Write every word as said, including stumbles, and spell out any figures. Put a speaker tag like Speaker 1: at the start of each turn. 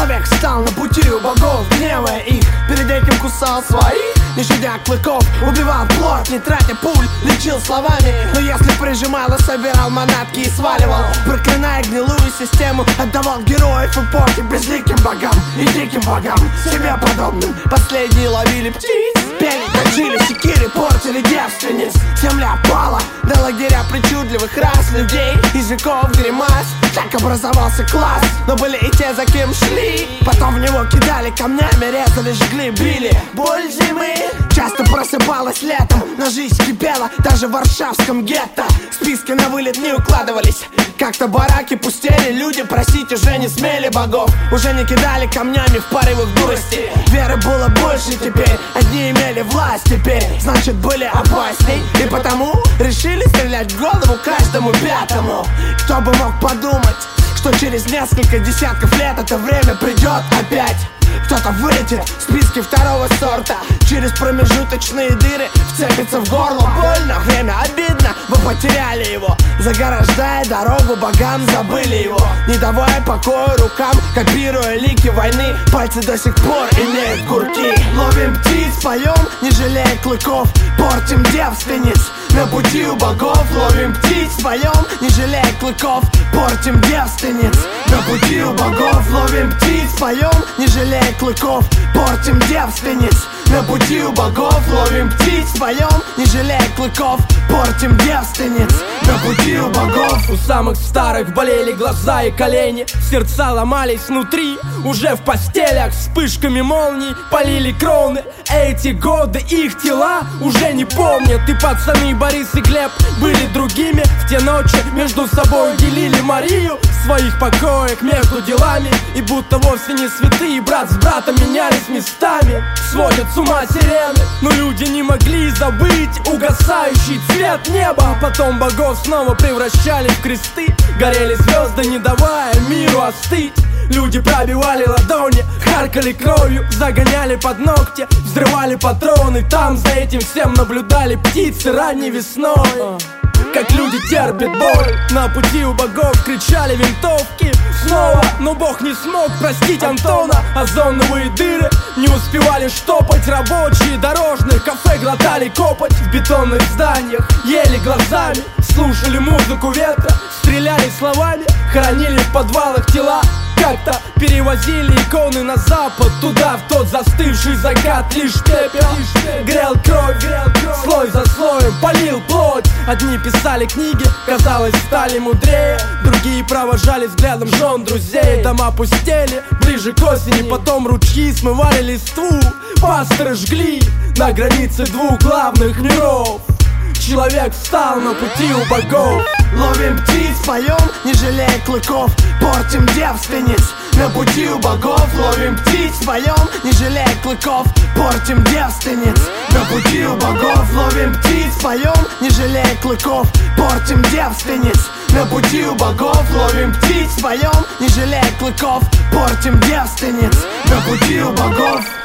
Speaker 1: Человек встал на пути у богов, гневая их, перед этим кусал своих, не щадя клыков, убивал плоть, не тратя пуль, лечил словами. Но если прижимало, собирал манатки и сваливал, проклиная гнилую систему, отдавал героев эпохи безликим богам и диким богам, себе подобным. Последние ловили птиц, пели, точили секири, портили девственниц. Земля пала до лагеря причудливых рас людей, из веков гримас. Так образовался класс, но были и те, за кем шли. Потом в него кидали камнями, резали, жгли, били. Боль зимы часто просыпалась летом, но жизнь кипела даже в варшавском гетто. Списки на вылет не укладывались, как-то бараки пустели, люди просить уже не смели богов. Уже не кидали камнями в порывах дурости. Веры было больше теперь, одни имели власть теперь, значит были опасней. И потому решили стрелять в голову каждому пятому. Кто бы мог подумать, что через несколько десятков лет это время придет опять. Кто-то вылетит в списке второго сорта, через промежуточные дыры вцепится в горло. Больно, время обидно, вы потеряли его, заграждая дорогу богам, забыли его, не давая покоя рукам, копируя лики войны. Пальцы до сих пор имеют курки. Ловим птиц, поем, не жалея клыков, портим девственниц на пути у богов. Ловим птиц, поем, не жалея клыков, портим девственниц на пути у богов. Ловим птиц, поем, не жалея клыков, портим девственниц на пути у богов. Ловим птиц, поем, не жалея клыков, портим девственниц на пути у богов.
Speaker 2: У самых старых болели глаза и колени, сердца ломались внутри, уже в постелях вспышками молний полили кроны. Эти годы их тела уже не помнят. И пацаны Борис и Глеб были другими. В те ночи между собой делили Марию в своих покоях между делами, и будто вовсе не святые брат с братом менялись местами. Сводят с ума сирены, но люди не могли забыть угасающий цвет неба. Потом богов снова превращали в кресты, горели звезды, не давая миру остыть. Люди пробивали ладони, харкали кровью, загоняли под ногти, взрывали патроны. Там за этим всем наблюдали птицы ранней весной, как люди терпят боль. На пути у богов кричали винтовки снова, но бог не смог простить Антона. Озоновые дыры не успевали штопать, рабочие дорожных кафе глотали копоть. В бетонных зданиях ели глазами, слушали музыку ветра, стреляли словами, хоронили в подвалах тела. Как-то перевозили иконы на запад, туда, в тот застывший закат. Лишь пепел грел кровь, слой за слоем полил плоть. Одни писали книги, казалось, стали мудрее, другие провожали взглядом жен друзей. Дома пустели ближе к осени, потом ручьи смывали листву. Пасторы жгли на границе двух главных миров. Человек встал на пути у богов.
Speaker 1: Ловим птиц, поем, не жалея клыков, портим девственниц на пути у богов. Ловим птиц, поем, не жалея клыков, портим девственниц на пути у богов. Ловим птиц, поем, не жалея клыков, портим девственниц на пути у богов. Ловим птиц, поем, не жалея клыков, портим девственниц на пути у богов.